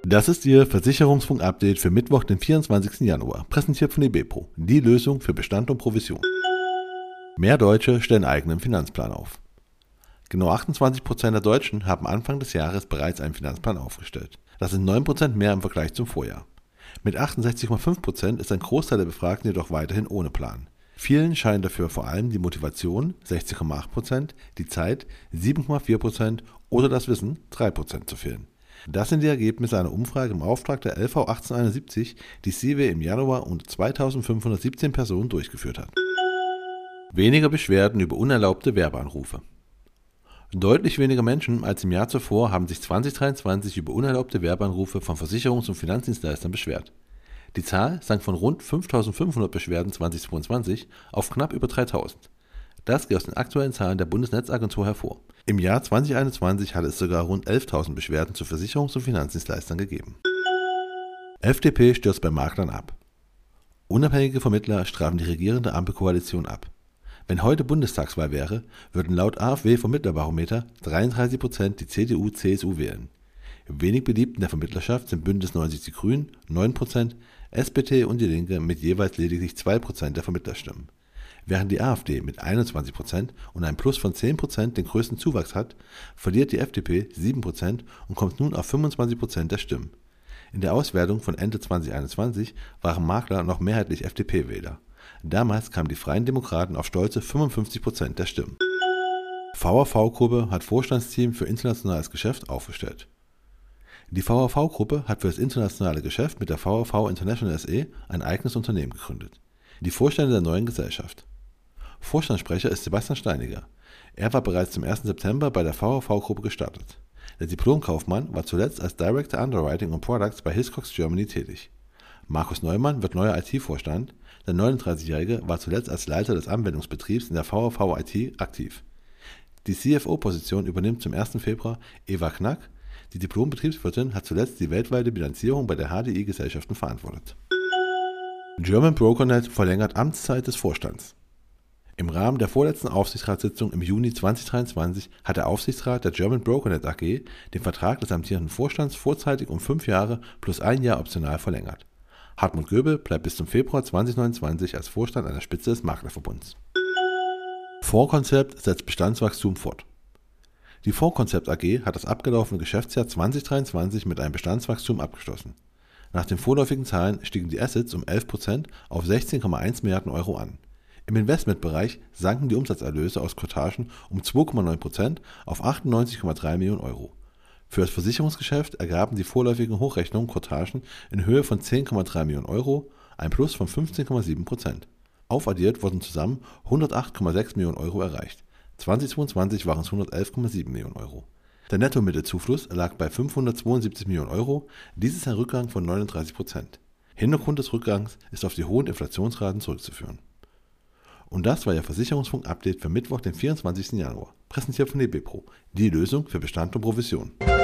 Das ist Ihr Versicherungsfunk-Update für Mittwoch, den 24. Januar, präsentiert von eBepro, die Lösung für Bestand und Provision. Mehr Deutsche stellen eigenen Finanzplan auf. Genau 28% der Deutschen haben Anfang des Jahres bereits einen Finanzplan aufgestellt. Das sind 9% mehr im Vergleich zum Vorjahr. Mit 68,5% ist ein Großteil der Befragten jedoch weiterhin ohne Plan. Vielen scheinen dafür vor allem die Motivation, 60,8%, die Zeit, 7,4% oder das Wissen, 3% zu fehlen. Das sind die Ergebnisse einer Umfrage im Auftrag der LV 1871, die CW im Januar unter 2517 Personen durchgeführt hat. Weniger Beschwerden über unerlaubte Werbeanrufe. Deutlich weniger Menschen als im Jahr zuvor haben sich 2023 über unerlaubte Werbeanrufe von Versicherungs- und Finanzdienstleistern beschwert. Die Zahl sank von rund 5.500 Beschwerden 2022 auf knapp über 3.000. Das geht aus den aktuellen Zahlen der Bundesnetzagentur hervor. Im Jahr 2021 hatte es sogar rund 11.000 Beschwerden zu Versicherungs- und Finanzdienstleistern gegeben. FDP stürzt bei Maklern ab. Unabhängige Vermittler strafen die regierende Ampelkoalition ab. Wenn heute Bundestagswahl wäre, würden laut AfW-Vermittlerbarometer 33% die CDU/CSU wählen. Wenig beliebt in der Vermittlerschaft sind Bündnis 90 Die Grünen 9%, SPD und die Linke mit jeweils lediglich 2% der Vermittlerstimmen. Während die AfD mit 21% und einem Plus von 10% den größten Zuwachs hat, verliert die FDP 7% und kommt nun auf 25% der Stimmen. In der Auswertung von Ende 2021 waren Makler noch mehrheitlich FDP-Wähler. Damals kamen die Freien Demokraten auf stolze 55% der Stimmen. VAV-Gruppe hat Vorstandsteam für internationales Geschäft aufgestellt. Die VAV-Gruppe hat für das internationale Geschäft mit der VAV International SE ein eigenes Unternehmen gegründet. Die Vorstände der neuen Gesellschaft. Vorstandssprecher ist Sebastian Steiniger. Er war bereits zum 1. September bei der VAV-Gruppe gestartet. Der Diplomkaufmann war zuletzt als Director Underwriting und Products bei Hiscox Germany tätig. Markus Neumann wird neuer IT-Vorstand. Der 39-Jährige war zuletzt als Leiter des Anwendungsbetriebs in der VAV IT aktiv. Die CFO-Position übernimmt zum 1. Februar Eva Knack. Die Diplom-Betriebswirtin hat zuletzt die weltweite Bilanzierung bei der HDI-Gesellschaften verantwortet. German BrokerNet verlängert Amtszeit des Vorstands. Im Rahmen der vorletzten Aufsichtsratssitzung im Juni 2023 hat der Aufsichtsrat der German BrokerNet AG den Vertrag des amtierenden Vorstands vorzeitig um 5 Jahre plus 1 Jahr optional verlängert. Hartmut Göbel bleibt bis zum Februar 2029 als Vorstand an der Spitze des Maklerverbunds. Fondskonzept setzt Bestandswachstum fort. Die Fondskonzept AG hat das abgelaufene Geschäftsjahr 2023 mit einem Bestandswachstum abgeschlossen. Nach den vorläufigen Zahlen stiegen die Assets um 11% auf 16,1 Milliarden Euro an. Im Investmentbereich sanken die Umsatzerlöse aus Cottagen um 2,9% auf 98,3 Millionen Euro. Für das Versicherungsgeschäft ergaben die vorläufigen Hochrechnungen Cottagen in Höhe von 10,3 Millionen Euro, ein Plus von 15,7%. Aufaddiert wurden zusammen 108,6 Millionen Euro erreicht. 2022 waren es 111,7 Millionen Euro. Der Nettomittelzufluss lag bei 572 Millionen Euro, dies ist ein Rückgang von 39%. Hintergrund des Rückgangs ist auf die hohen Inflationsraten zurückzuführen. Und das war Ihr Versicherungsfunk-Update für Mittwoch, den 24. Januar, präsentiert von eBepro, die Lösung für Bestand und Provision.